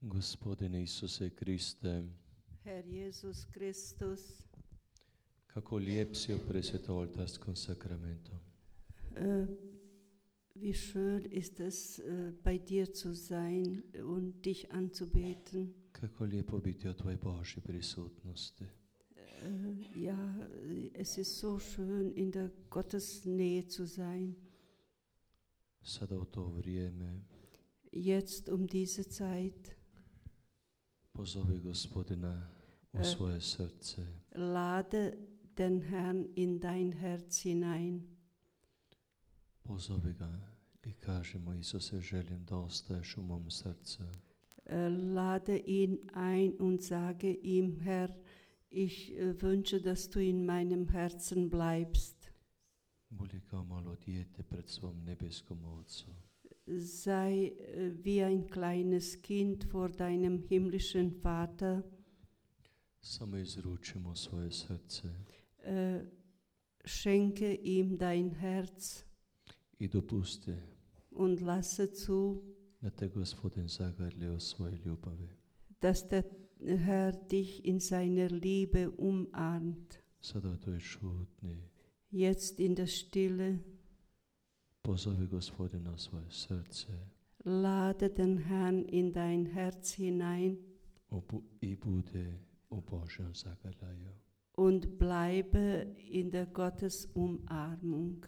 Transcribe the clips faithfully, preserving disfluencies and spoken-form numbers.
Gospodine Isuse Kriste, Herr Jesus Christus, kako lijep si u presvetom oltarskom sakramentu. äh, wie schön ist es, äh, bei dir zu sein und dich anzubeten. Kako lijepo biti u tvojoj Božoj prisutnosti. Äh, ja, es ist so schön, in der Gottesnähe zu sein. Sada u to vrijeme Jetzt um diese Zeit pozovi Gospodina u Eh. svoje srce. lade den Herrn in dein Herz hinein. Pozovi ga i kaži mu, Isuse, želim da ostaješ u mom srcu. Äh, lade ihn ein und sage ihm, Herr, ich äh, wünsche, dass du in meinem Herzen bleibst. Budi kao malo dijete pred svom nebeskom Ocu. Sei äh, wie ein kleines Kind vor deinem himmlischen Vater. Samo izruči mu svoje srce Äh, schenke ihm dein Herz i dopusti und lasse zu, da te Gospodin zagrli u svoje ljubavi. dass der Herr dich in seiner Liebe umarmt. Sada u toj šutnji Jetzt in der Stille pozovi Gospodina u svoje srce lade den Herrn in dein Herz hinein obu- i bude u Božjem zagrljaju. und bleibe in der Gottes Umarmung.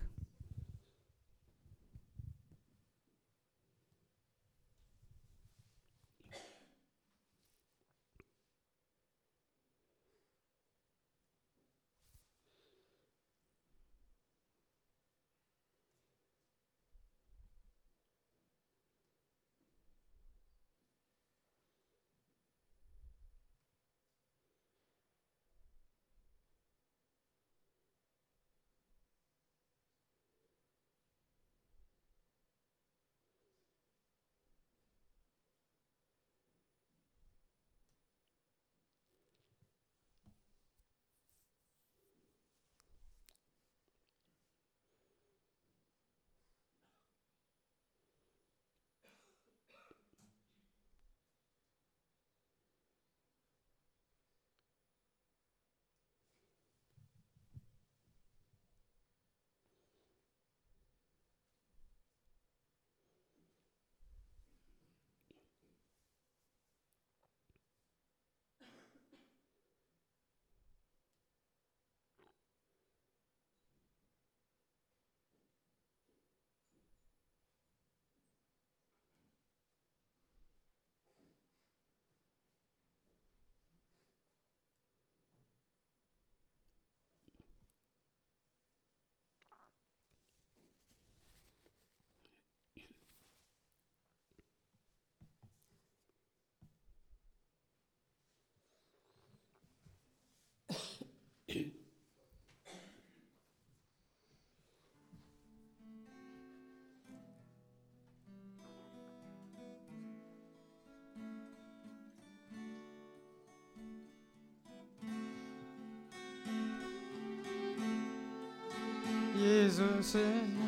Jesus,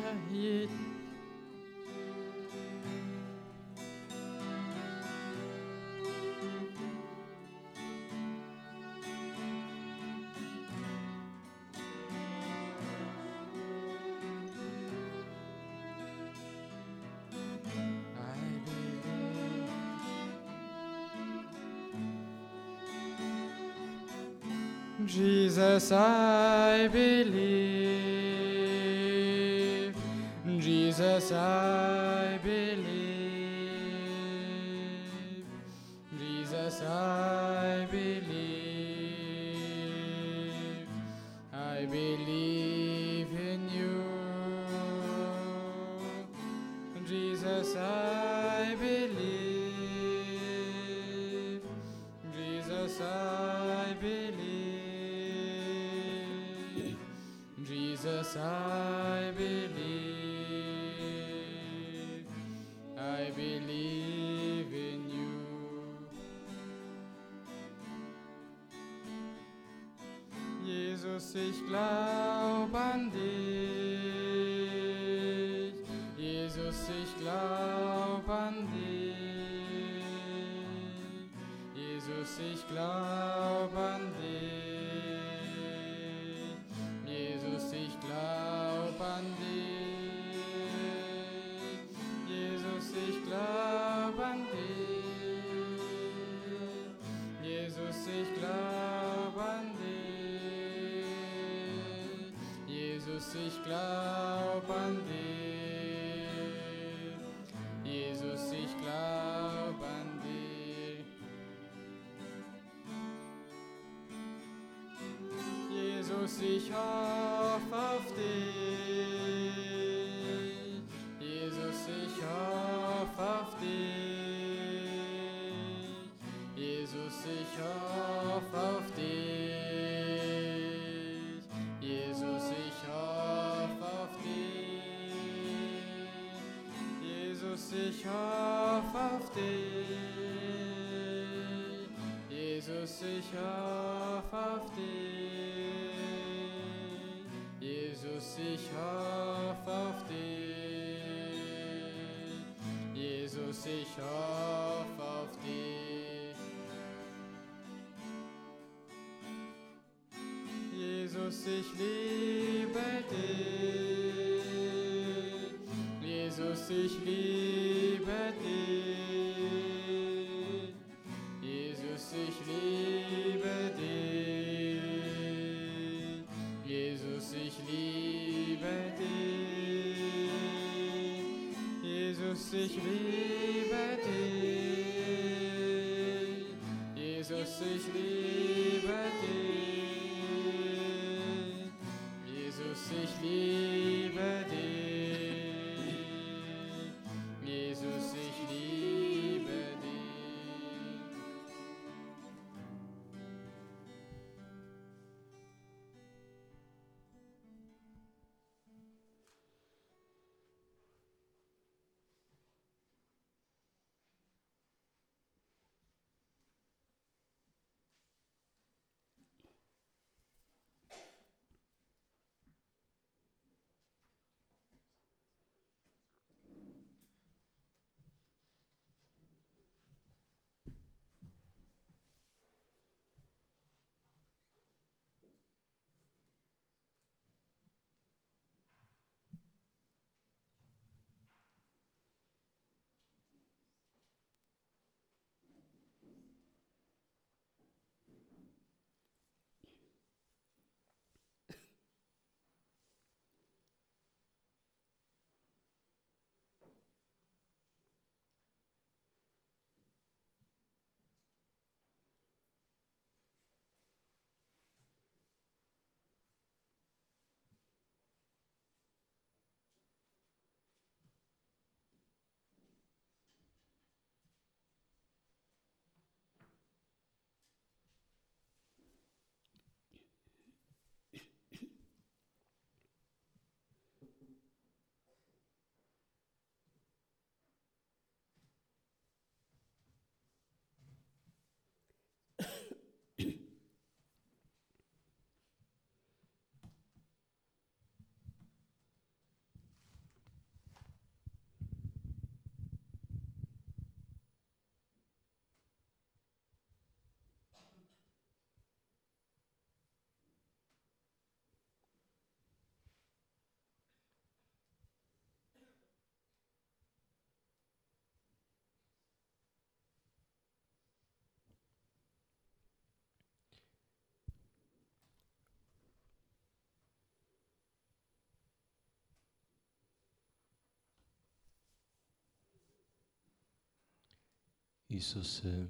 je- I believe. Jesus, I believe. Jesus, I believe. Jesus, I believe. I believe in you. Jesus, I believe. Jesus, I believe. Jesus, I believe. I believe in you. Jesus, ich glaub an dich. Jesus, ich glaub an dich. Jesus, ich glaub an dich. Jesus, ich glaub an dich. Jesus, ich glaub an dich. Jesus, ich glaub an dich. Jesus, ich glaub an dich. Jesus, ich glaub an dich. Jesus, ich hoff auf dich. Jesus, ich hoff auf dich. Jesus, ich hoff auf dich. Jesus, ich hoff auf dich. Jesus, ich hoff auf dich. Jesus, ich hoff auf dich. Jesus, ich hoff auf dich. Jesus, ich hoff auf dich. Jesus, ich liebe dich. Jesus, ich liebe dich. Jesus, ich liebe dich. Jesus, ich liebe dich. Jesus, ich liebe dich. Jesus, ich liebe dich. Jesus, ich liebe dich. Jesus, ich liebe dich. Isuse,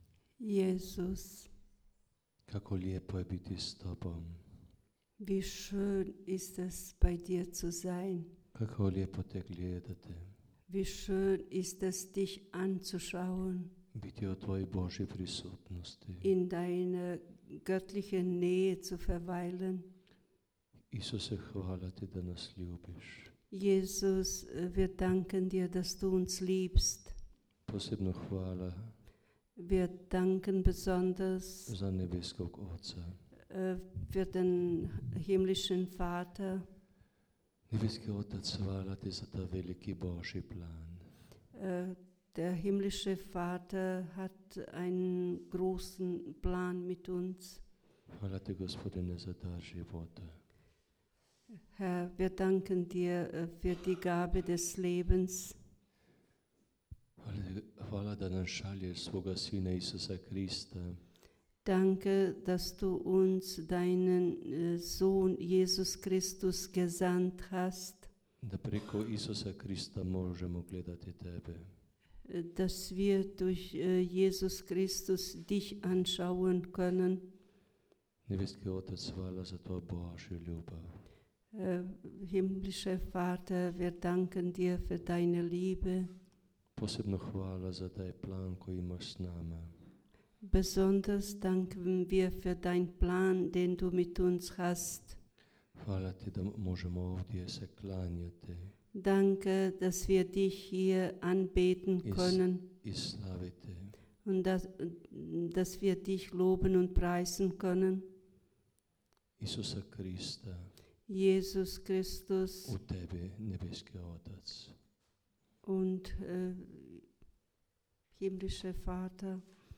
Jesus, kako lijepo je biti s tobom. wie schön ist es, bei dir zu sein. Kako lijepo te gledati, Wie schön ist es, dich anzuschauen, biti u tvojoj Božji prisutnosti. in deiner göttlichen Nähe zu verweilen. Isuse, hvala ti da nas ljubiš. Jesus, wir danken dir, dass du uns liebst. Posebno hvala Wir danken besonders za nebeskog Oca. äh, für den himmlischen Vater. Nebeski Otac, hvala ti za ta veliki Božji plan. Äh, Der himmlische Vater hat einen großen Plan mit uns. Hvala ti, Gospodine, za dar života. Herr, wir danken dir äh, für die Gabe des Lebens. Hvala, ti- hvala da nam šalješ svoga Sina Isusa Krista, Danke, dass du uns deinen äh, Sohn Jesus Christus gesandt hast, da preko Isusa Krista možemo gledati tebe. äh, dass wir durch äh, Jesus Christus dich anschauen können. Nebeski Otac, hvala za tvoju Božju ljubav. Äh, himmlischer Vater, wir danken dir für deine Liebe. Posebno hvala za taj plan koji imaš s nama. Besonders danken wir für deinen Plan, den du mit uns hast. Hvala ti da možemo ovdje se klanjati Danke, dass wir dich hier anbeten Is- können i slaviti. und dass, dass wir dich loben und preisen können. Isusa Krista, Jesus Christus u tebi, nebeski Otac. und äh, himmlischer Vater,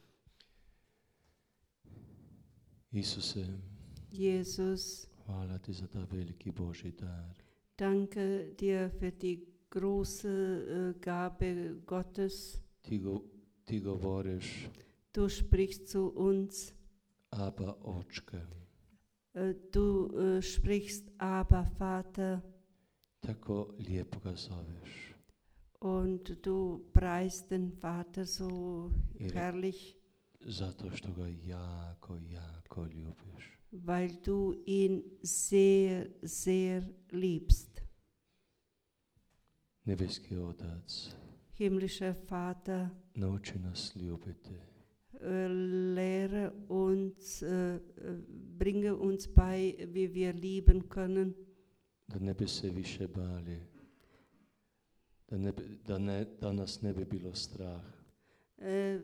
Isuse, Jesus, hvala ti za ta veliki Božji dar. danke dir für die große äh, Gabe Gottes. Ti, go, ti govoriš, Du sprichst zu uns, Aba, očke. äh, du äh, sprichst aber Vater Tako lijepo ga zoveš. und du preist den Vater so Ihre- herrlich, Zato što ga jako, jako ljubiš. weil du ihn sehr, sehr liebst. Nebeski Otac, Himmlischer Vater, nauči nas ljubiti. äh, lehre uns, äh, äh, bringe uns bei, wie wir lieben können, Da ne bi se više bali. Da, ne, bi- da, ne, da nas ne bi bilo strah. äh,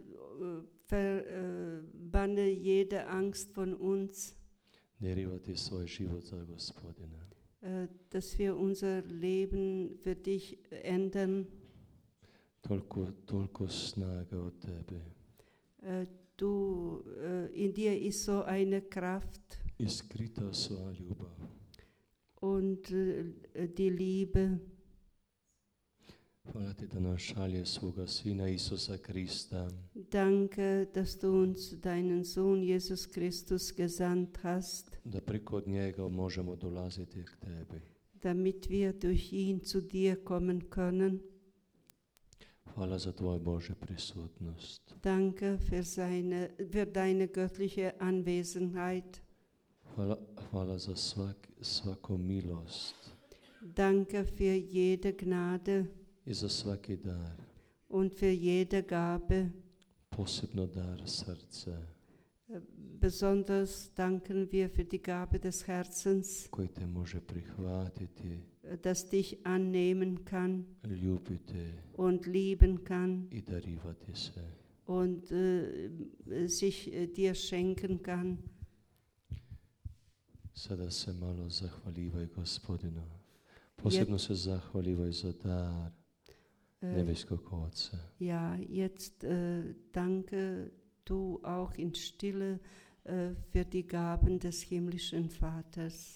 verbanne jede Angst von uns, Darivati svoj život za Gospodina. äh, dass wir unser Leben für dich ändern. Toliko, toliko snage od tebe. Äh, du, äh, in dir ist so eine Kraft I skrita sva ljubav. und äh, die Liebe. Hvala ti da nam šalje svoga Sina Isusa Krista, Danke, dass du uns deinen Sohn Jesus Christus gesandt hast, da preko njega možemo dolaziti k tebi. damit wir durch ihn zu dir kommen können. Hvala za tvoju Božju prisutnost. Danke für, seine, für deine göttliche Anwesenheit. Hvala, hvala za svak, svaku milost Danke für jede Gnade i za svaki dar. und für jede Gabe. Posebno dar srca Besonders danken wir für die Gabe des Herzens, koji te može prihvatiti, das dich annehmen kann ljubiti und lieben kann i darivati se. und äh, sich äh, dir schenken kann. Sada se malo zahvalivaj Gospodinu. Posebno se zahvalivaj za dar Äh, nebeskog Oca. ja, jetzt äh, danke du auch in Stille äh, für die Gaben des himmlischen Vaters.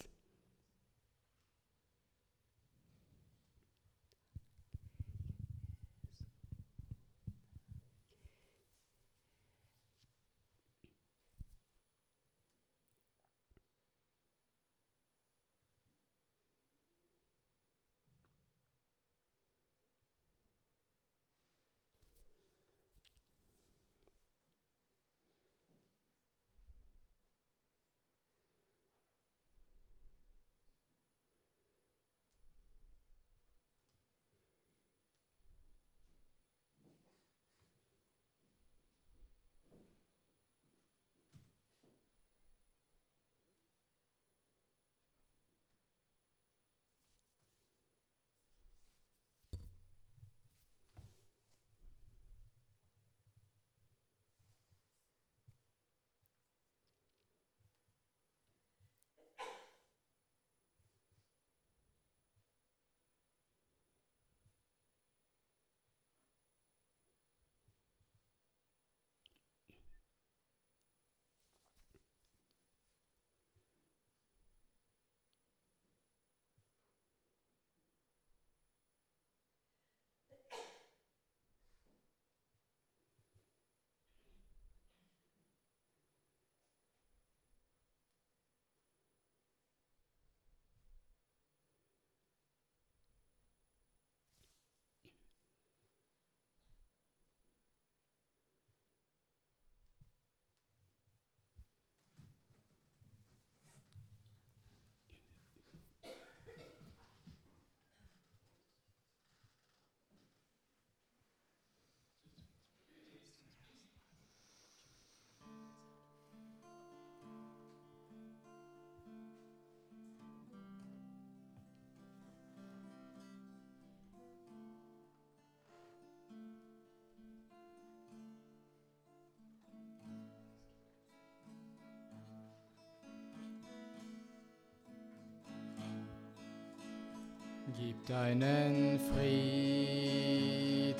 Gib deinen Frieden,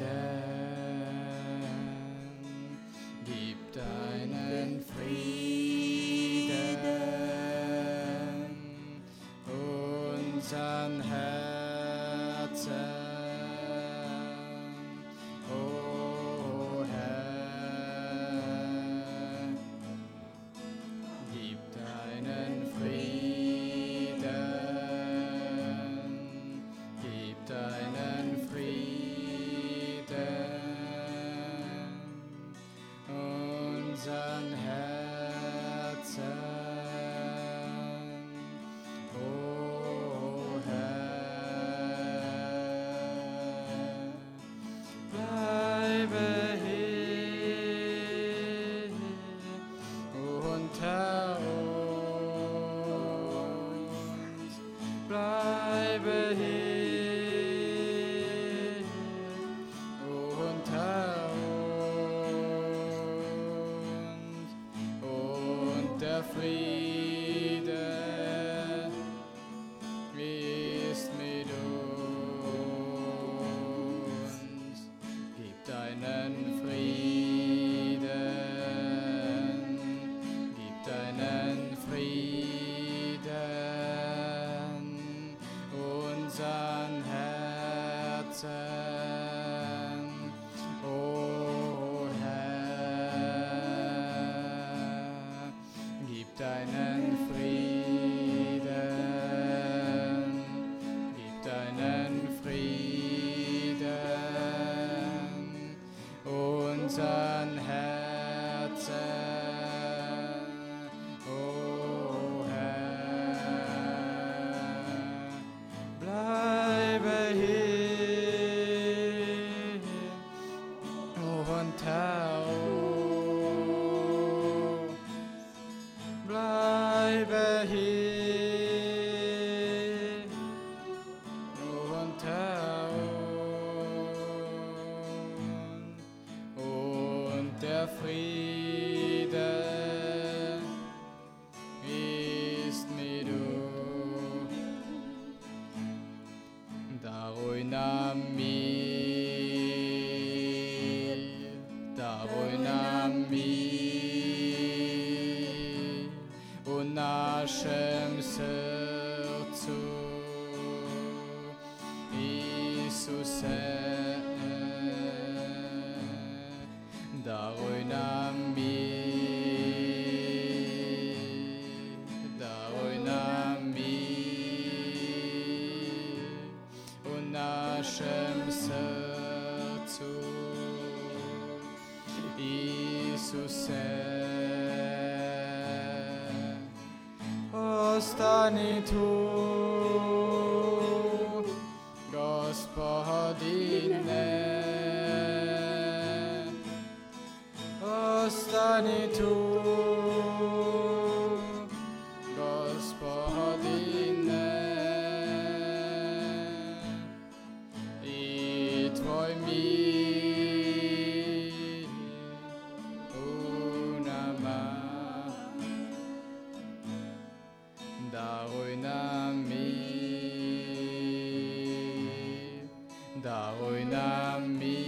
gib deinen Frieden unseren Herzen, o Herr. Gib deinen Frieden, gib deinen Frieden unseren Herzen, o Herr. Bleibe hier unter uns, bleibe hier unter uns, und der Friede ist mit uns. Gib deinen Frieden, gib deinen Frieden unseren Herzen, o Herr. Gib deinen Frieden, gib deinen Frieden unseren Herzen, o Herr. Bleibe hier unter uns, bleibe hier unter uns, und der Friede ist mit uns. Daruina mi, daruina mi, u naszym sercu, Isuse, daruj nam mir, daruj nam mir u naszym sercu, Isuse. Ostani tu, Gospodine, ostani tu, Gospodine, i Tvoj mir u nama. Daruj nam mir, daruj nam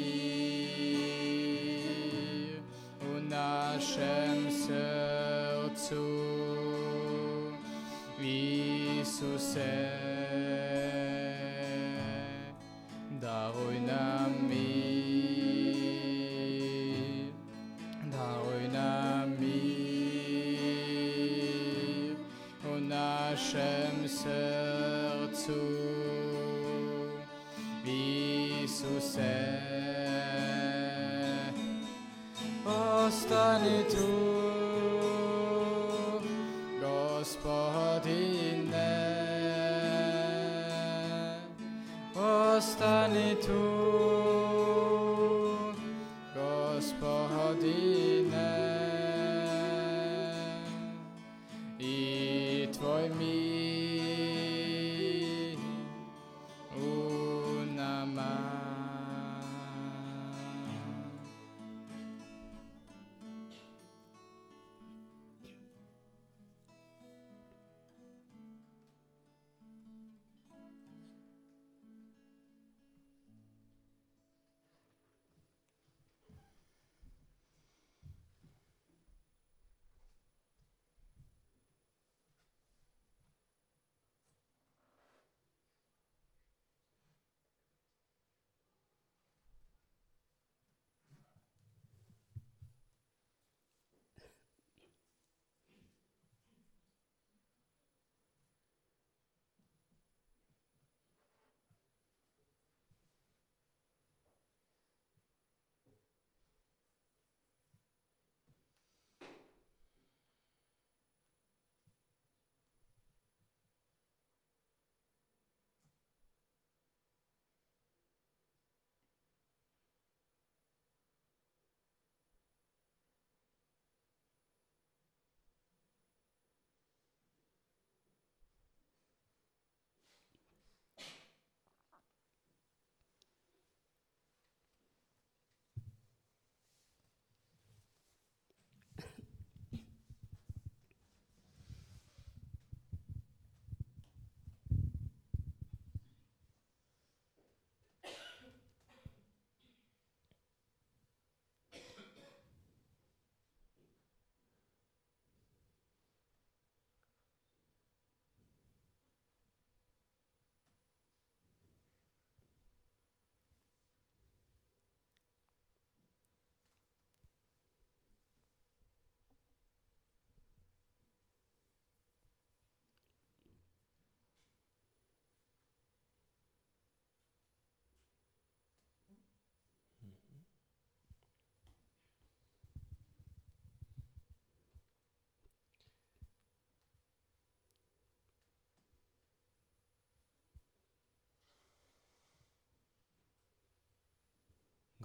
mir u naszym sercu, Isuse. Daruj nam mir, daruj nam mir u naszym sercu, Isuse. Ostani tu, Gospodine, ostani tu, Gospodine, i Tvoj mir u nama.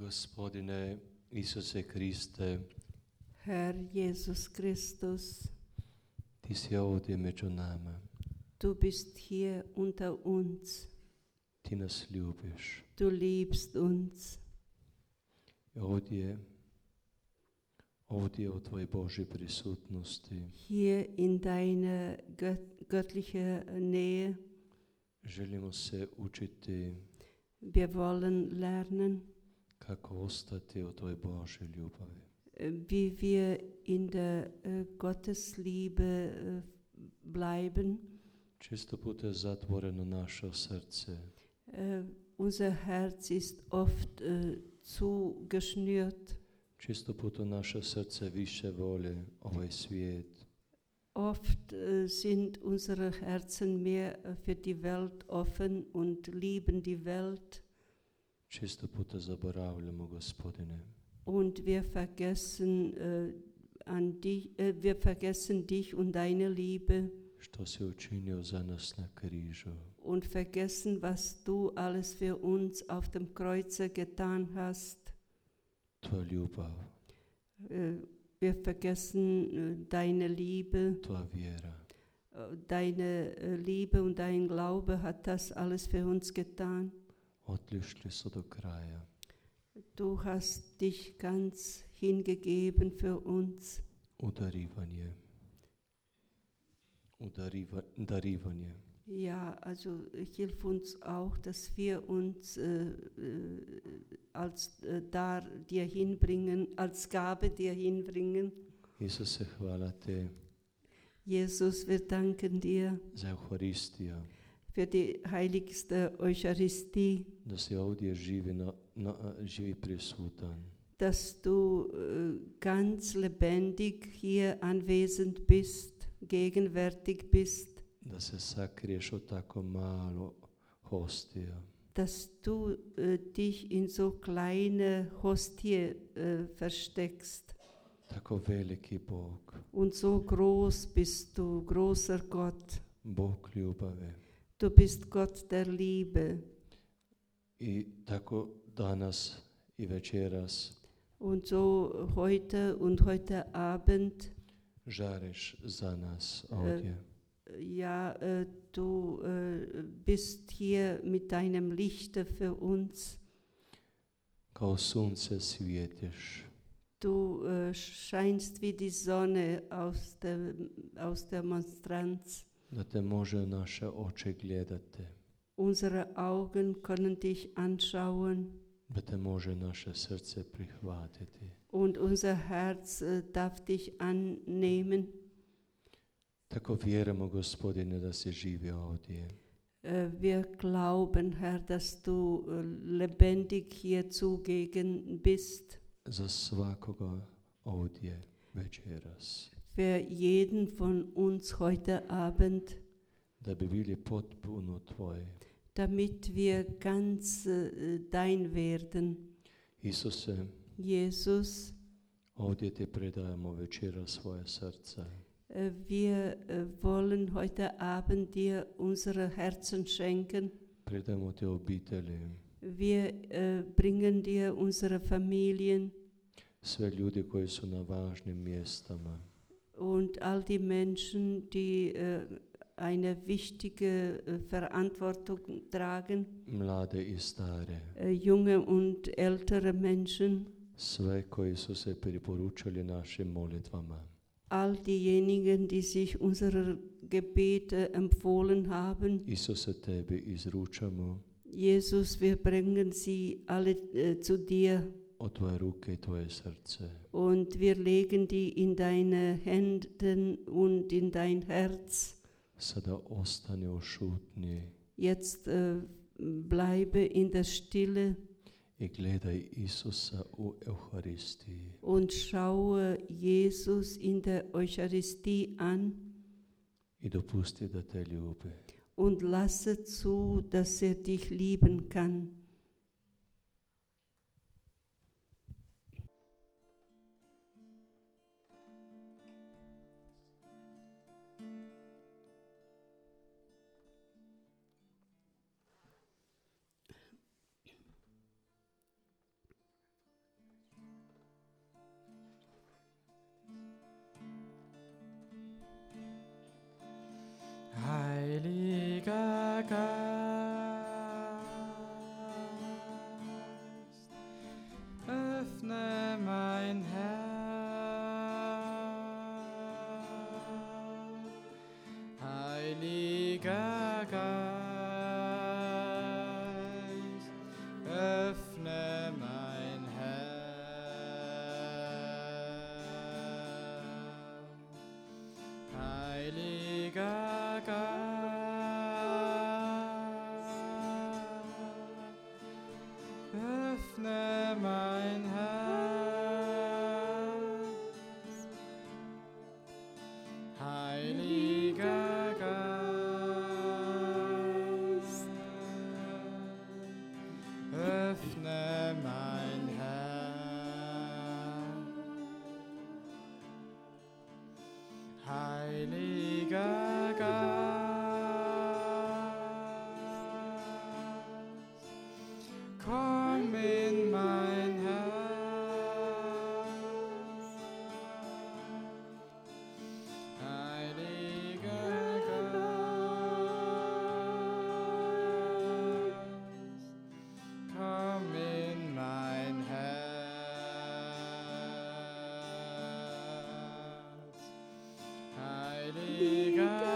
Gospodine Isuse Kriste, Herr Jesus Christus, Ti si ovdje među nama, du bist hier unter uns. Ti nas ljubiš. Du liebst uns. Ovdje, ovdje u Tvojoj Božoj prisutnosti Hier in deiner gött- göttlicher Nähe. želimo se učiti Wir wollen lernen, kako ostati u Tvojoj Božoj ljubavi. äh, wie wir in der äh, Gottesliebe äh, bleiben. Često puta je zatvoreno naše srce, Äh, unser Herz ist oft äh, zugeschnürt. često puta naše srce više vole ovaj svijet, Oft äh, sind unsere Herzen mehr äh, für die Welt offen und lieben die Welt. često puta zaboravljamo, Gospodine, Und wir vergessen, äh, an dich, äh, wir vergessen dich und deine Liebe što si učinio za nas na križu. und vergessen, was du alles für uns auf dem Kreuze getan hast. Tvoja ljubav, Äh, wir vergessen äh, deine Liebe. tvoja vjera, Äh, Deine äh, Liebe und dein Glaube hat das alles für uns getan. otišli su do kraja. Du hast dich ganz hingegeben für uns. Udarivanje. Udariva, darivanje. Ja, also hilf uns auch, dass wir uns äh, äh, als äh, Dar dir hinbringen, als Gabe dir hinbringen. Isuse, hvala te Jesus, wir danken dir za Euharistiju, für die heiligste Eucharistie, da si ovdje živi, na, na, živi prisutan. dass du äh, ganz lebendig hier anwesend bist, gegenwärtig bist, Da se sakriješ u tako malo hostija. dass du äh, dich in so kleine Hostie äh, versteckst. Tako veliki Bog, Und so groß bist du, großer Gott. Bog ljubave. Du bist Gott der Liebe. I tako danas i večeras Und so heute und heute Abend, žareš za nas ovdje. ja, äh, du äh, bist hier mit deinem Lichte für uns. Kao sunce svijetiš. Du äh, scheinst wie die Sonne aus der, aus der Monstranz. Da te može naše oči gledati. Unsere Augen können dich anschauen Da te može naše srce prihvatiti. und unser Herz äh, darf dich annehmen. Tako vjerujemo, Gospodine, da si živi ovdje. Äh, Wir glauben, Herr, dass du äh, lebendig hier zugegen bist, Za svakoga ovdje večeras. für jeden von uns heute Abend, Da bi bili potpuno tvoji. damit wir ganz äh, dein werden. Isuse, Jesus, ovdje ti predajemo večera svoje srce. äh, wir äh, wollen heute Abend dir unsere Herzen schenken. Predajemo ti obitelji, Wir äh, bringen dir unsere Familien sve ljudi koji su na važnim mjestama. und all die Menschen, die äh, eine wichtige äh, Verantwortung tragen, Mlade i stare, äh, junge und ältere Menschen, sve koji su se priporučili našim molitvama. all diejenigen, die sich unserer Gebete empfohlen haben. Isuse, tebi izručamo Jesus, wir bringen sie alle äh, zu dir od tvoje ruke i tvoje srce. und wir legen die in deine Händen und in dein Herz. Sada ostane u šutnji Jetzt äh, bleibe in der Stille i gledaj Isusa u Euharistiji. und schaue Jesus in der Eucharistie an I dopusti da te ljube. und lasse zu, dass er dich lieben kann. Heiliger Geist, komm in mein Herz. Heiliger Geist, komm in mein Herz. Heiliger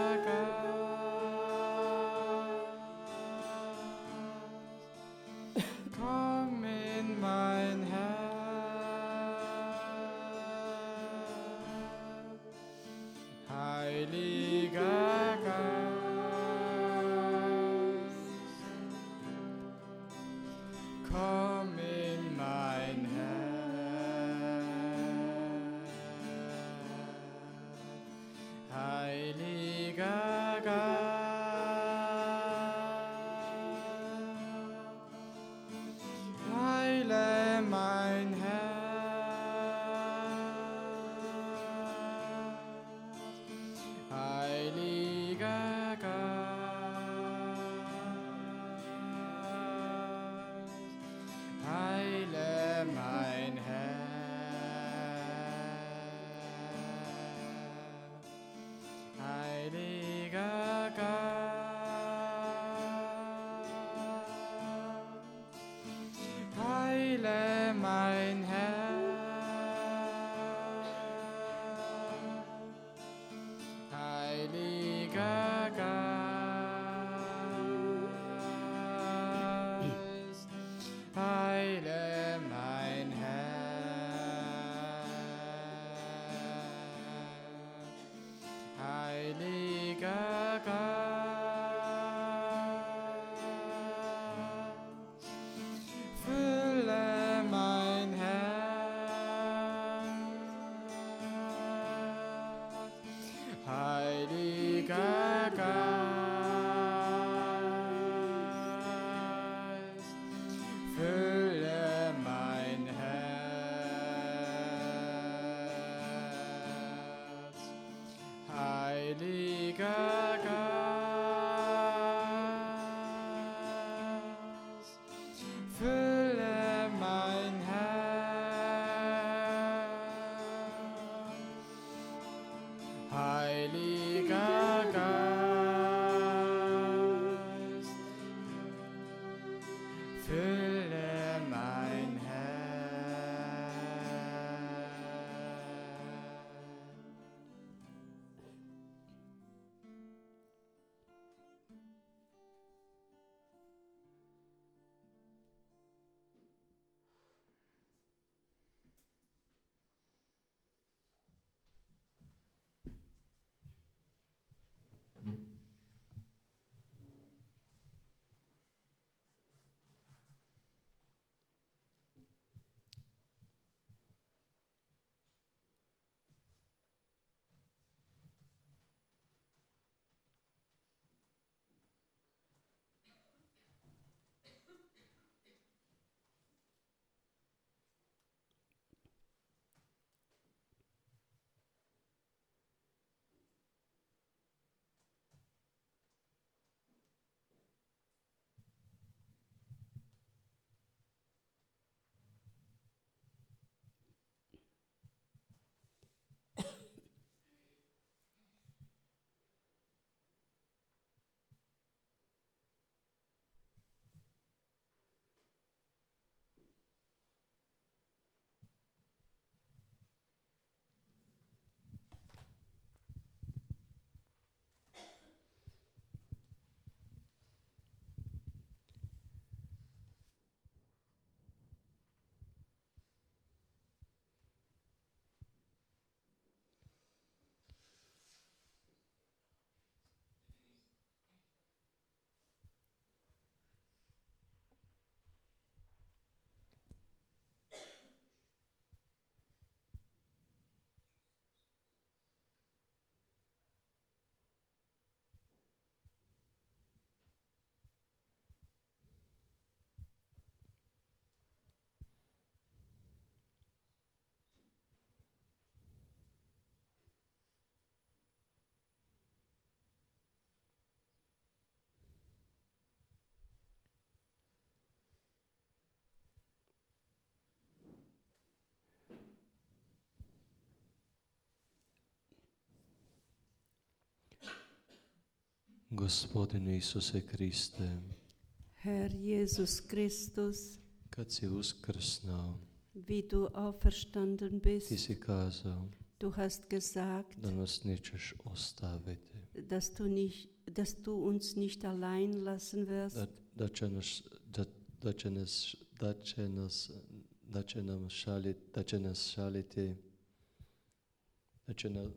Gospodine Isuse Kriste, Herr Jesus Christus, kad si uskrsnao, wie du auferstanden ti bist, si kazao du hast gesagt, da nas nećeš ostaviti, dass du, nicht, dass du uns nicht allein lassen wirst, da, da, će, nas, da, da, će nas, da, će nas, da će nam šaliti, da će nas šaliti, da će nas,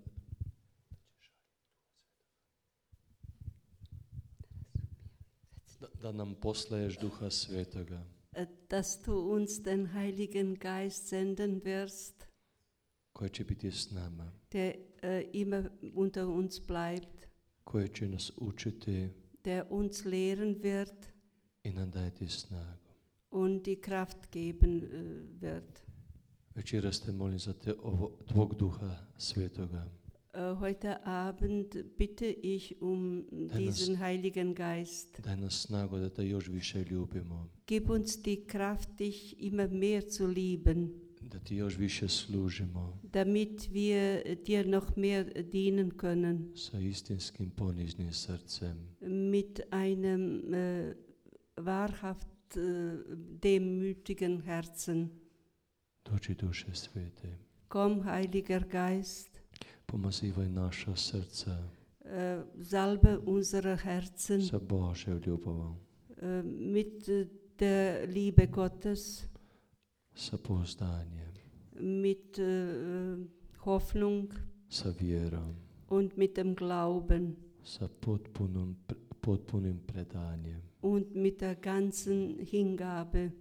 da, da nam poslaješ Duha Svetoga, äh, dass du uns den Heiligen Geist senden wirst, koji će biti s nama, der äh, immer unter uns bleibt, koji će nas učiti der uns lehren wird i nam dajeti snagu. und die Kraft geben äh, wird. Večeras te molim za te ovo, tvog Duha Svetoga, Äh, Heute Abend bitte ich um diesen Heiligen Geist. daj nas snagu da te još više ljubimo, Gib uns die Kraft, dich immer mehr zu lieben, da ti još više služimo damit wir dir noch mehr dienen können, sa istinskim poniznim srcem. mit einem äh, wahrhaft äh, demütigen Herzen. Dođi Duše Svete, Komm, Heiliger Geist, pomazivaj naša srca äh, salbe unsere Herzen sa Božjom ljubavom, äh, mit äh, der Liebe Gottes, sa pouzdanjem, mit äh, Hoffnung sa vjerom, und mit dem Glauben sa potpunom, potpunim predanjem. und mit der ganzen Hingabe,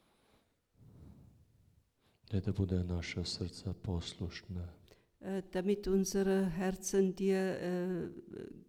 Daj da bude naša srca poslušna, äh, damit unsere Herzen dir äh, äh,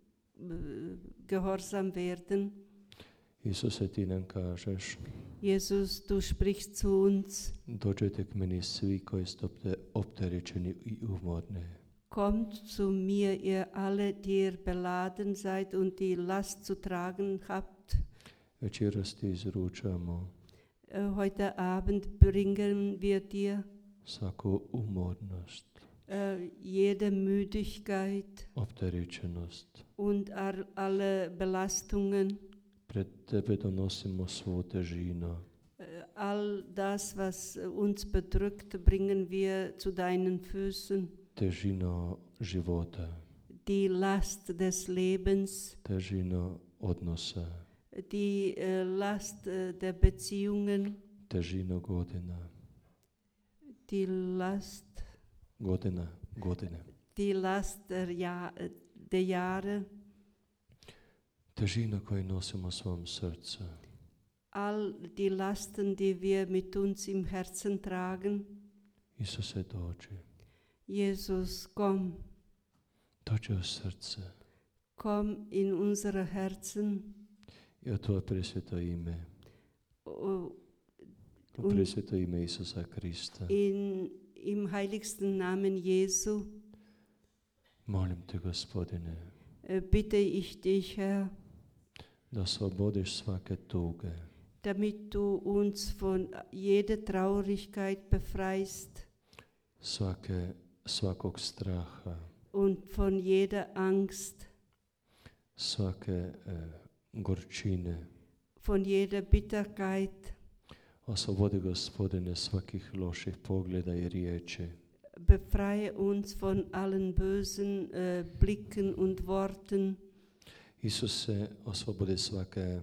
gehorsam werden. Isuse, ti nam kažeš, Jesus, du sprichst zu uns, dođete k meni svi koji ste opte- opterećeni i umorni. kommt zu mir, ihr alle, die ihr beladen seid und die Last zu tragen habt. Večeras ti izručamo Äh, Heute Abend bringen wir dir svaku umornost, äh, jede Müdigkeit opterećenost. und ar- alle Belastungen, Pred tebe donosimo svu težinu, äh, all das, was uns bedrückt, bringen wir zu deinen Füßen. težinu života, Die Last des Lebens, težinu odnosa, die äh, Last äh, der Beziehungen, težinu godina, die Last, godina, godine, die Last der, ja der Jahre, težinu koju nosimo u svom srcu. all die Lasten, die wir mit uns im Herzen tragen. Isuse, dođi, Jesus, komm, dođi u srce komm in unsere Herzen, i u tvoje presveto ime, uh, u presveto ime Isusa Krista. in, im heiligsten Namen Jesu, Molim te, Gospodine, äh, bitte ich dich, Herr, da oslobodiš svake tuge, damit du uns von jeder Traurigkeit befreist svake, svakog straha, und von jeder Angst, svake e, gorčine. von jeder Bitterkeit. Oslobodi, Gospodine, svakih loših pogleda i riječi. Befreie uns von allen bösen äh, Blicken und Worten. Isuse, oslobodi svake e,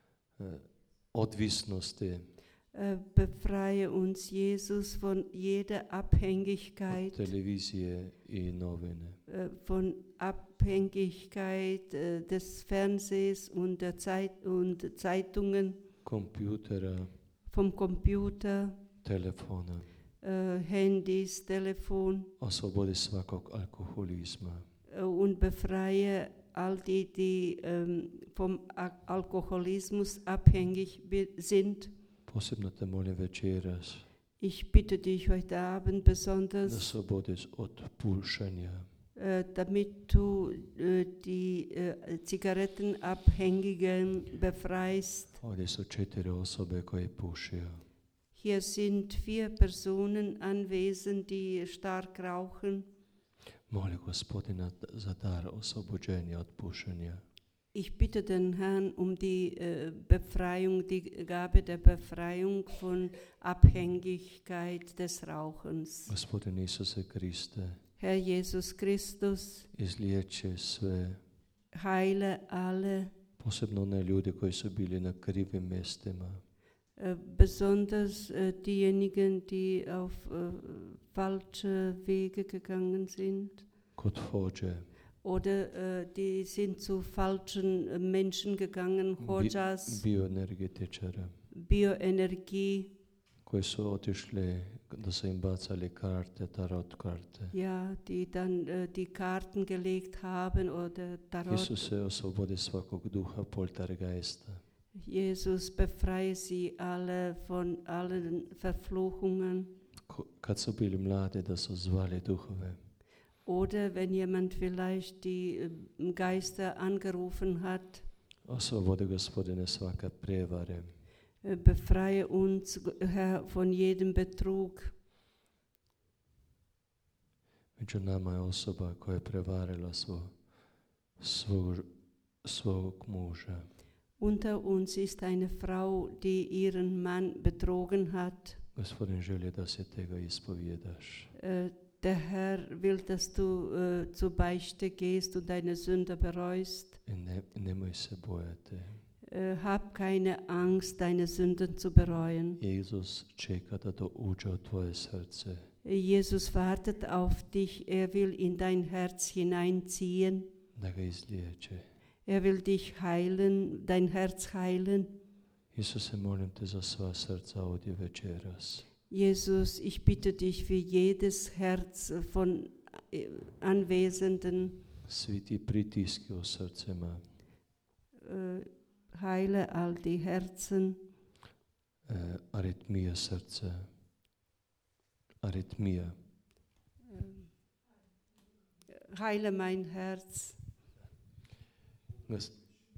odvisnosti Äh, befreie uns, Jesus, von jeder od Abhängigkeit, televizije i novine. äh, von Abhängigkeit äh, des Fernsehs und der Zeit und Zeitungen, Kompjutera, vom Computer, telefona. äh, Handys, Telefon Oslobodi svakog alkoholizma. äh, und befreie all die, die ähm, vom A- Alkoholismus abhängig bi- sind. Posebno te molim večeras Ich bitte dich heute Abend da besonders, oslobodiš od pušenja, äh, damit du äh, die äh, Zigarettenabhängigen befreist. ovdje su četiri osobe koje pušio. Hier sind vier Personen anwesend, die stark rauchen. Molim Gospodina za dar oslobođenja od pušenja. Ich bitte den Herrn um die äh, Befreiung, die Gabe der Befreiung von Abhängigkeit des Rauchens. Gospodine Isuse Kriste, Herr Jesus Kristus, izliječi sve, heile alle, posebno one ljude koji su bili na krivim mjestima, äh, besonders äh, diejenigen, die auf äh, falsche Wege gegangen sind. kod hođe, Oder äh, die sind zu falschen äh, Menschen gegangen, bi, Hojas, bioenergetičara, Bioenergie, koji su otišli da su im bacali karte, tarot karte. ja, die dann äh, die Karten gelegt haben oder Tarot. Isuse, oslobodi svakog duha poltergeista. Jesus, befreie sie alle von allen Verfluchungen. Ko- Kad su bili mladi da su zvali duhove, Oder wenn jemand vielleicht die äh, Geister angerufen hat, oslobodi Gospodine svaka prevare. äh, befreie uns, Herr, von jedem Betrug. Među nama je osoba koja je prevarila svo, svog, svog muža. Unter uns ist eine Frau, die ihren Mann betrogen hat. Gospodin želi da se tega ispovjedaš. Äh, Der Herr will, dass du äh, zur Beichte gehst und deine Sünde bereust. I ne, nemoj se bojati. Äh, hab keine Angst, deine Sünden zu bereuen. Jezus čeka da to uđe u tvoje srce. Jesus wartet auf dich, er will in dein Herz hineinziehen. Da ga izliječe. Er will dich heilen, dein Herz heilen. Isuse, molim te za sva srca ovdje večeras. Jesus, ich bitte dich für jedes Herz von äh, Anwesenden. Svi ti pritiski u srcima, Äh, heile all die Herzen. e, aritmija srca, aritmija, Heile mein Herz. Gos-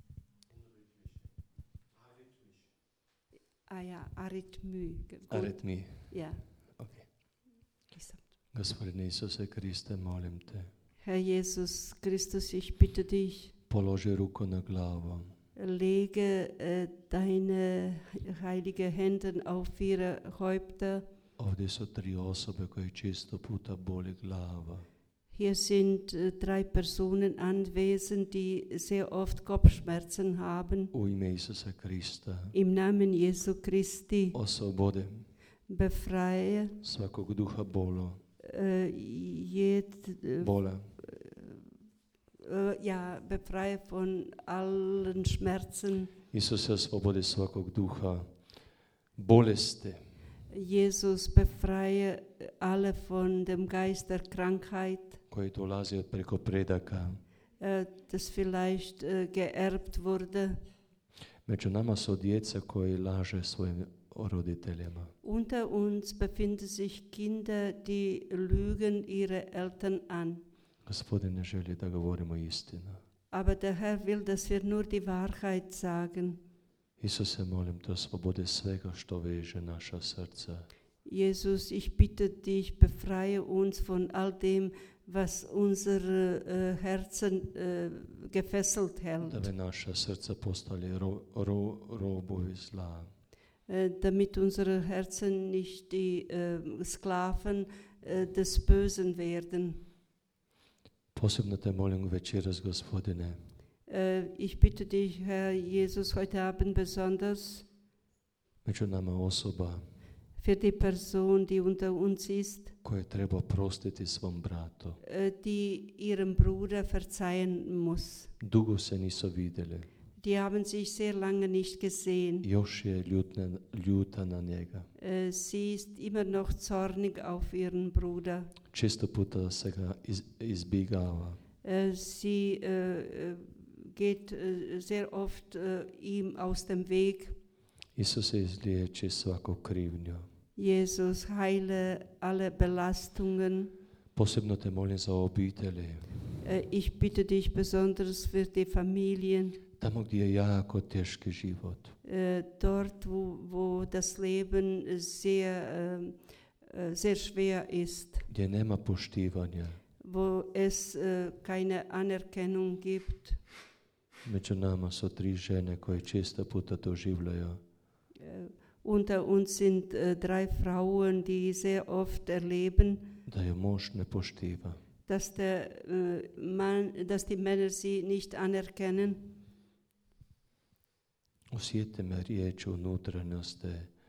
Ah ja, Arrhythmie. Gut. aritmija. Ja. Ok. Ich- Gospodine Isuse Kriste, molim te, Herr Jesus Christus, ich bitte dich, položi ruku na glavu. lege äh, deine heilige Hände auf ihre Häupter. Ovdje su tri osobe koje čisto puta boli glava. Hier sind äh, drei Personen anwesend, die sehr oft Kopfschmerzen haben. U ime Isusa Krista, Im Namen Jesu Christi oslobode befreie svakog duha bolo, äh, jed, äh, bola, äh, ja, befreie von allen Schmerzen. Isuse, oslobodi svakog duha bolesti, Jesus, befreie alle von dem Geist der Krankheit, koji dolazi od preko predaka. äh, das vielleicht äh, geerbt wurde. Među nama su djeca koji laže svojim roditeljima. Unter uns befinden sich Kinder, die lügen ihre Eltern an. Gospodin ne želi da govorimo istinu. Aber der Herr will, dass wir nur die Wahrheit sagen. Isuse, molim te, oslobodi svega što veže naša srca. Jesus, ich bitte dich, befreie uns von all dem, was unsere äh, Herzen äh, gefesselt Da hält, bi naša srca postali ro, ro, robovi zla. äh, damit unsere Herzen nicht die äh, Sklaven äh, des Bösen werden. Posebno te molim večeras, Gospodine, Äh, ich bitte dich, Herr Jesus, heute Abend besonders među nama osoba für die Person, die unter uns ist, koja treba prostiti svom bratu. äh, die ihrem Bruder verzeihen muss. Dugo se nisu vidjeli. Die haben sich sehr lange nicht gesehen. Još je ljutna, ljuta na njega. Äh, sie ist immer noch zornig auf ihren Bruder. Često puta se ga iz, izbjegava. Äh, sie äh, geht äh, sehr oft äh, ihm aus dem Weg. Isuse, izliječi svaku krivnju. Jesus, heile alle Belastungen. Posebno te molim za obitelji. Äh, ich bitte dich besonders für die Familien, Tamo gdje je jako teški život. äh, dort, wo, wo das Leben sehr, äh, äh, sehr schwer ist, Gdje nema poštivanja. wo es äh, keine Anerkennung gibt. Među nama su tri žene koje često puta doživljaju Äh, Unter uns sind äh, drei Frauen, die sehr oft erleben, da je muž ne poštiva. dass, der, äh, Mann, dass die Männer sie nicht anerkennen. Osjeti me riječ unutranosti.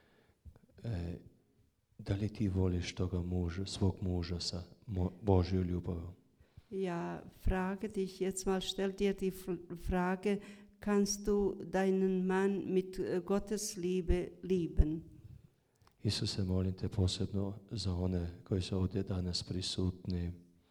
E, da li ti voliš toga muža, svog muža sa mo, Božjom ljubavom? Ja, frage dich jetzt mal, stell dir die F- Frage, kannst du deinen Mann mit äh, Gottes Liebe lieben? Isuse, molim te posebno za one koji su ovdje danas prisutni.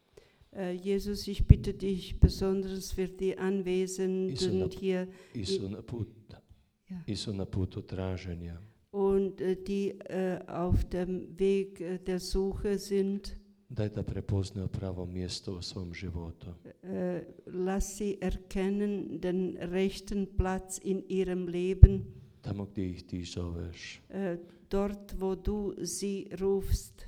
Äh, Jesus, ich bitte dich besonders für die Anwesenden Isu hier I su na, put, Ja. i su na putu traženja. und äh, die äh, auf dem Weg äh, der Suche sind. Daj da prepoznaju pravo mjesto u svom životu. Äh, lass sie erkennen den rechten Platz in ihrem Leben, Tamo gdje ih ti zoveš. äh, dort, wo du sie rufst.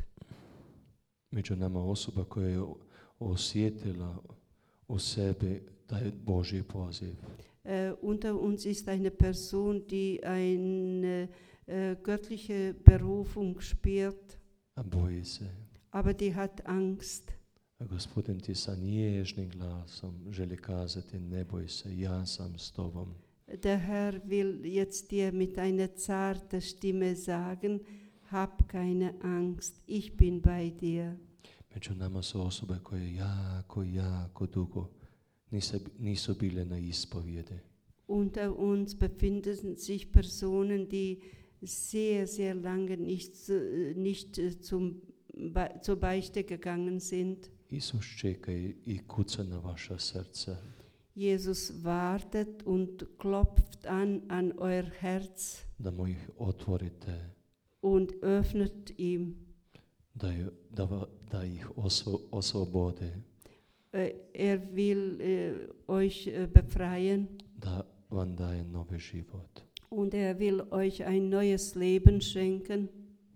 Među nama osoba koja je osjetila u sebi taj Božji poziv. Äh, unter uns ist eine Person, die eine äh, göttliche Berufung spürt, A boji se. aber die hat Angst. A Gospodin ti sa nježnim glasom želi kazati, ne boj se, ja sam s tobom. Der Herr will jetzt dir mit einer zarten Stimme sagen, hab keine Angst, ich bin bei dir. Među nama su osobe koje jako, jako dugo nisu, nisu bile na ispovjedi. Unter uns befinden sich Personen, die sehr, sehr lange nicht, zu- nicht äh, zum, Be- zur Beichte gegangen sind. Isus čeka i, i kuca na vaša srca. Jesus wartet und klopft an an euer Herz Da mu ih otvorite, und öffnet ihm. da, ju- da, va- da ih osvo, oslobode, Äh, Er will äh, euch äh, befreien da vam daje novi život. und er will euch ein neues Leben schenken.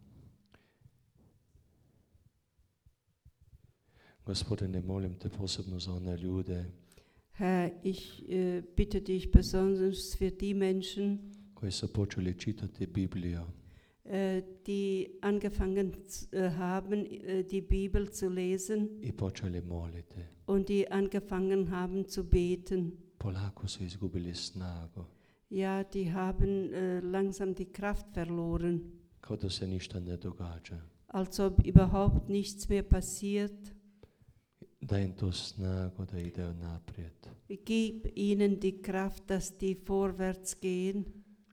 Gospodine, molim te posebno za one ljude Herr, ich äh, bitte dich besonders für die Menschen, koji su počeli čitati Bibliju äh, die angefangen z- äh, haben, äh, die Bibel zu lesen i počeli moliti. und die angefangen haben zu beten. Polako su izgubili snagu, Ja, die haben äh, langsam die Kraft verloren, kao da se ništa ne događa. als ob überhaupt nichts mehr passiert. Daj im tu snagu da ide naprijed. Gib ihnen die Kraft, dass die vorwärts gehen.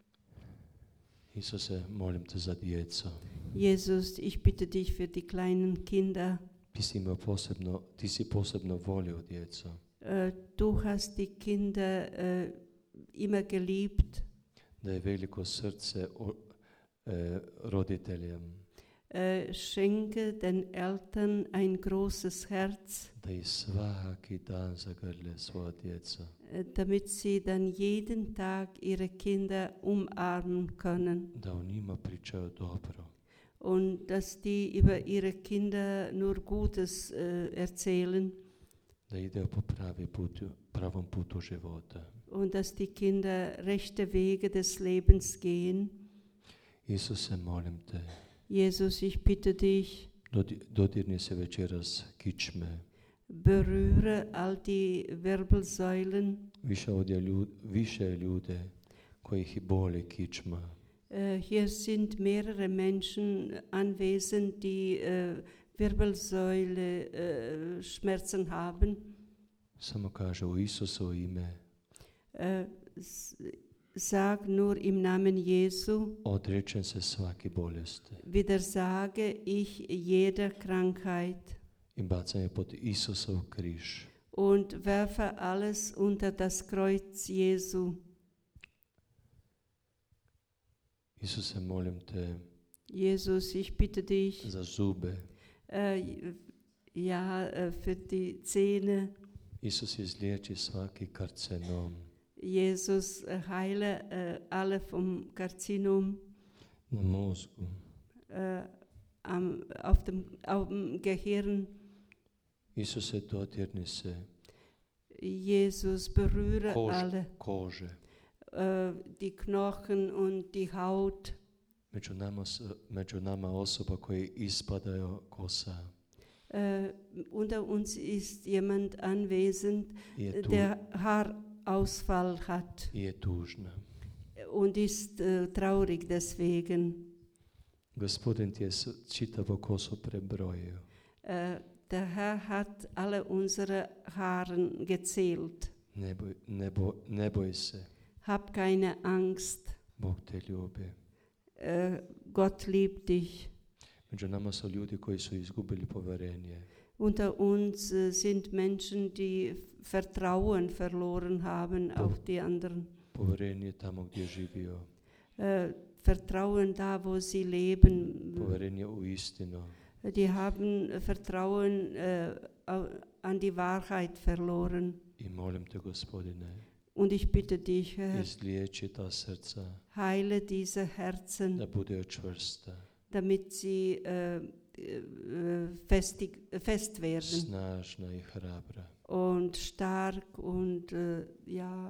Isuse, molim te za djecu. Jesus, ich bitte dich für die kleinen Kinder. Ti si imao posebno, ti si posebno volio djecu. Äh, Du hast die Kinder äh, immer geliebt. Da je veliko srce o, e, roditeljem, Äh, Schenke den Eltern ein großes Herz, da ih svaki dan zagrlje svoja djeca. äh, damit sie dann jeden Tag ihre Kinder umarmen können Da o njima pričaju dobro. und dass die über ihre Kinder nur Gutes äh, erzählen Da ide po pravi putu, pravom putu života. und dass die Kinder rechte Wege des Lebens gehen. Isuse, molim te, Jesus, ich bitte dich, dodi- dodirni se večeras kičme. berühre all die Wirbelsäulen. Više ovdje ljud, više je ljude kojih boli kičma. Äh, Hier sind mehrere Menschen anwesend, die äh, Wirbelsäule äh, Schmerzen haben. Samo kaže u Isusovo ime, Äh, s- Sag nur im Namen Jesu, odrečem se svaki bolesti widersage ich jeder Krankheit i bacam je pod Isusov križ. und werfe alles unter das Kreuz Jesu. Isuse, molim te Jesus, ich bitte dich, za zube. äh, ja, äh, für die Zähne. Isus izliječi svaki karcenom Jesus, äh, heile äh, alle vom Karzinom na mozgu, äh, am, auf, dem, auf dem Gehirn. Isuse, dodirni se Jesus, berühre kože, alle, kože. äh, die Knochen und die Haut. Među nama, s- među nama osoba koji ispadaju kosa. Äh, unter uns ist jemand anwesend, I je, tu, der Haarausfall hat i je tužna. und ist äh, traurig deswegen. Gospodin ti je s- čitavu kosu prebrojio. Äh, der Herr hat alle unsere Haaren gezählt. Ne boj, ne, boj, ne boj se, Hab keine Angst. Bog te ljubi. Äh, Gott liebt dich. Među nama su ljudi koji su izgubili poverenje. Unter uns äh, sind Menschen, die Vertrauen verloren haben auf die anderen. Poverenje tamo gdje je živio. Äh, Vertrauen da, wo sie leben. Poverenje u istinu. Die haben Vertrauen äh, au- an die Wahrheit verloren. I molim te, Gospodine, Und ich bitte dich, Herr, izliječi ta srca, heile diese Herzen, da bude čvrsta, damit sie äh, äh, festig, fest werden snažna i hrabra. und stark und äh, ja,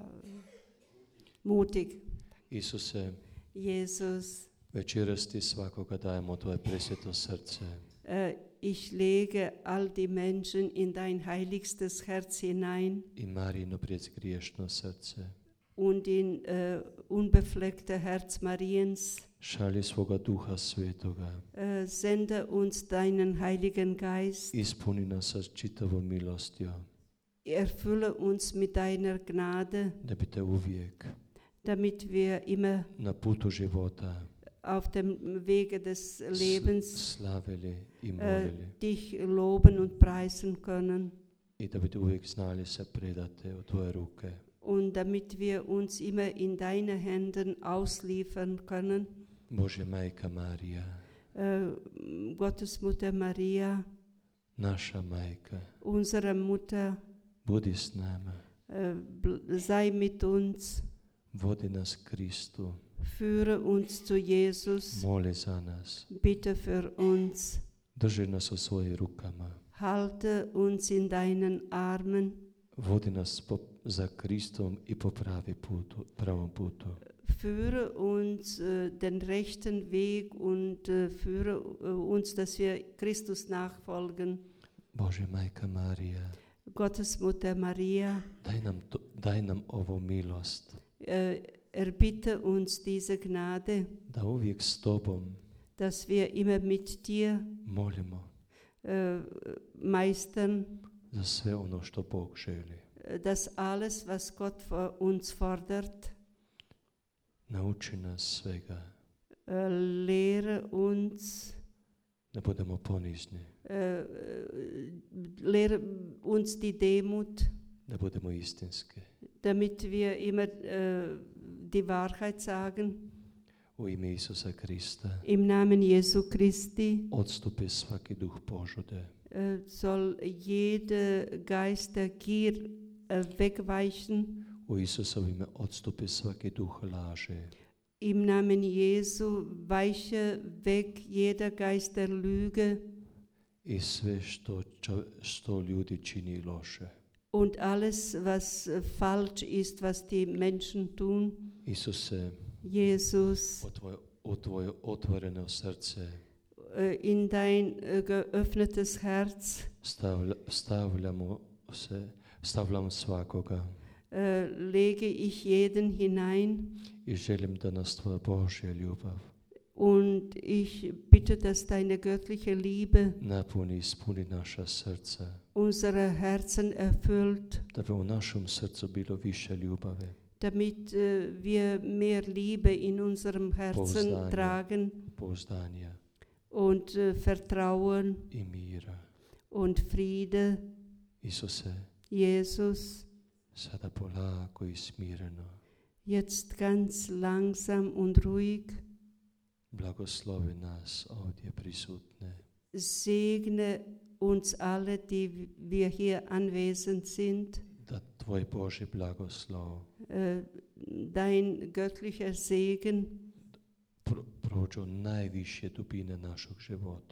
mutig. Isuse, Jesus, večeras ti svakoga dajemo tvoje presveto srce. äh, ich lege all die Menschen in dein heiligstes Herz hinein I Marijino bezgriješno srce. und in äh, unbefleckte Herz Mariens. Šalji svoga duha svetoga. Äh, sende uns deinen Heiligen Geist. Ispuni nas sa čitavom milostjo, Erfülle uns mit deiner Gnade, da bi te uvijek damit wir immer na putu života auf dem Wege des Lebens s- slavili i äh, molili. dich loben und preisen können I da bi te uvijek znali se predate u tvoje ruke. und damit wir uns immer in deine Händen ausliefern können. Božja majka Marija, Äh, Gottesmutter Maria, naša majka, unsere Mutter, budi s nama, äh, bl- sei mit uns, vodi nas Kristu, führe uns zu Jesus, moli za nas, bitte für uns, drži nas u svojim rukama, halte uns in deinen Armen, vodi nas po, za Kristom i po pravi putu, pravom putu. führe uns äh, den rechten Weg und äh, führe äh, uns, dass wir Christus nachfolgen. Božja majka Marija, Gottesmutter Maria, daj nam, to, daj nam ovu milost, äh, erbitte uns diese Gnade, da uvijek s tobom dass wir immer mit dir molimo äh, meistern, za sve ono što Bog želi. äh, dass alles, was Gott von uns fordert, Nauči nas svega, äh, lehre uns, da budemo ponizni, äh, lehre uns die Demut, da budemo istinski. damit wir immer äh, die Wahrheit sagen. U ime Isusa Krista, Im Namen Jesu Christi odstupi svaki duh požude, äh, soll jeder Geist der Gier äh, wegweichen. u Isusovo ime odstupi svaki duh laže, Im Namen Jesu weiche weg jeder Geist der Lüge i sve što, čo, što ljudi čini loše. und alles, was äh, falsch ist, was die Menschen tun. Isuse, Jesus, u tvoje, u tvoje otvoreno srce äh, in dein äh, geöffnetes Herz stavlja, stavljamo se, stavljam svakoga äh, lege ich jeden hinein i želim da nas tvoja Božja ljubav und ich bitte, dass deine göttliche Liebe napuni i ispuni naša srca, unsere Herzen erfüllt, da bi u našem srcu bilo više ljubave, damit äh, wir mehr Liebe in unserem Herzen Pouzdanje. tragen pouzdanja und äh, Vertrauen i mira. und Friede. Isuse, Jesus, sada polako i smireno jetzt ganz langsam und ruhig, blagoslovi nas ovdje prisutne. segne uns alle, die wir hier anwesend sind, Da tvoj Božji blagoslov äh, dein göttlicher Segen pro, prođu najviše dubine našeg života.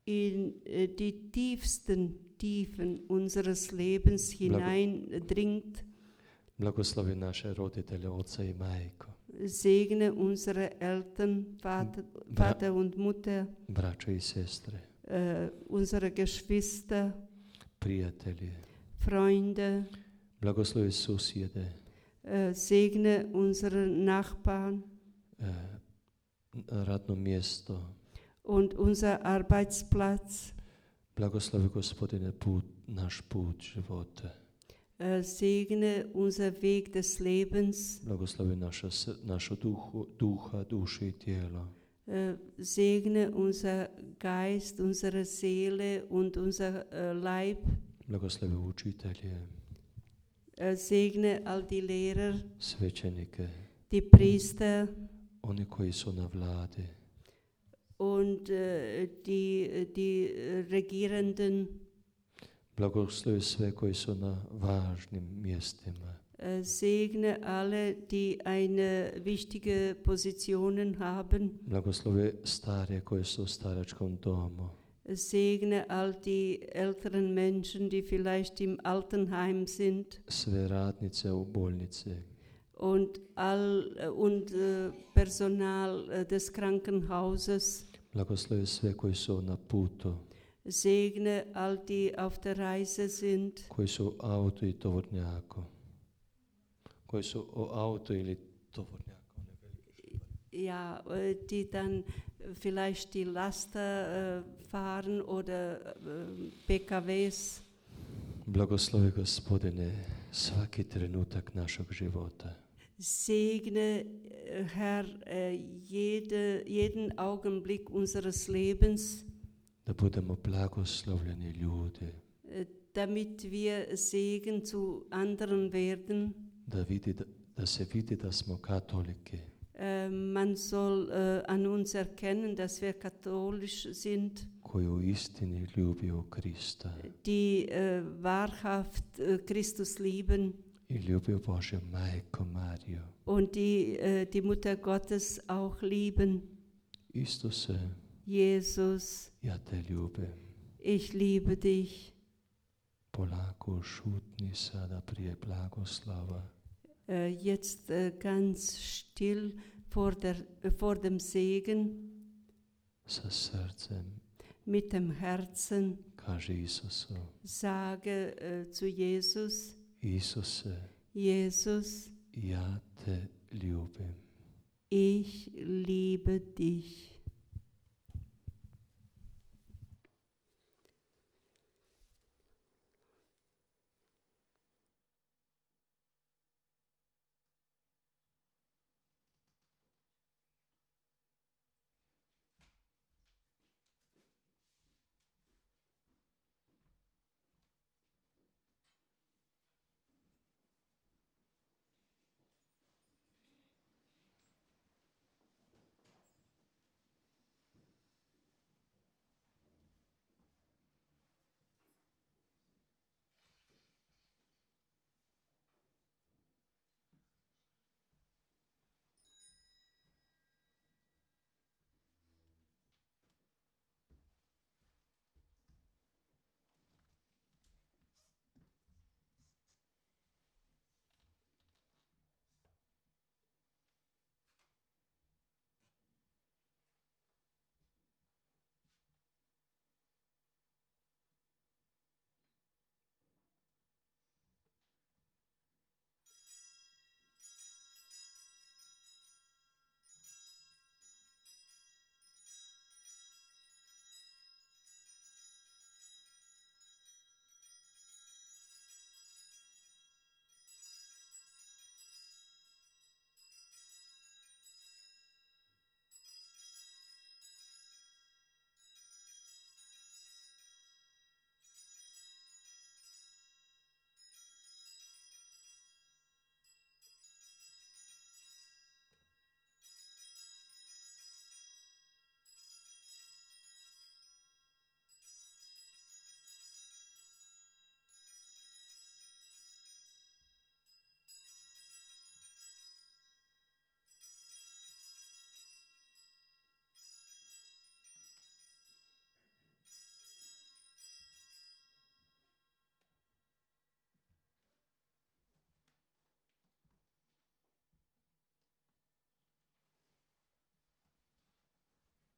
in äh, die tiefsten Tiefen unseres Lebens hineindringt. Blagoslovi naše roditelje, oca i majko, Segne unsere Eltern, Vater, Bra- Vater und Mutter, braćo i sestre, äh, unsere Geschwister, prijatelji, Freunde, blagoslovi susjede, äh, segne unsere Nachbarn e, radno mjesto. und unser Arbeitsplatz. Blagoslovi Gospodine put, naš put života. Äh, segne unser Weg des Lebens. Blagoslovi naša, s- našu duhu, duha, dušu i tijelo. Äh, segne unser Geist, unsere Seele und unser äh, Leib. Blagoslovi učitelje, Äh, segne all die Lehrer, svećenike, die Priester oni koji su na vladi. und äh, die, die äh, Regierenden. Blagoslovi sve koji su na važnim mjestima. Äh, segne alle, die eine wichtige Positionen haben. Blagoslovi stare koji su u staračkom domu. Segne all die älteren Menschen, die vielleicht im Altenheim sind. Sve radnice u bolnici. Und all äh, und äh, Personal äh, des Krankenhauses. Blagoslovi sve koji su na putu, Segne all die auf der Reise sind. koji su u auto i tovornjaku. Koji su u auto ili tovornjaku. one velike šipare. Ja, äh, die dann vielleicht die Laster äh, fahren oder äh, P K Ws. Blagoslovi Gospodine svaki trenutak našeg života. Segne, äh, Herr, äh, jede, jeden Augenblick unseres Lebens, Da budemo blagoslovljeni ljudi. äh, damit wir Segen zu anderen werden. Da, vidi, da, da se vidi da smo katoliki. Äh, man soll äh, an uns erkennen, dass wir katholisch sind, Koji u istini ljubio Krista. die äh, wahrhaft äh, Christus lieben I ljubio Božju majko Mariju. und die äh, die Mutter Gottes auch lieben. Istuse, Jesus, ja te ljubim. ich liebe dich. Polako šutni sada prije blagoslava. Äh, jetzt äh, ganz still vor, der, äh, vor dem Segen, Sa srcem, mit dem Herzen, kaže Isusu. sage äh, zu Jesus, Isuse, Jesus, ja te ljubim. ich liebe dich.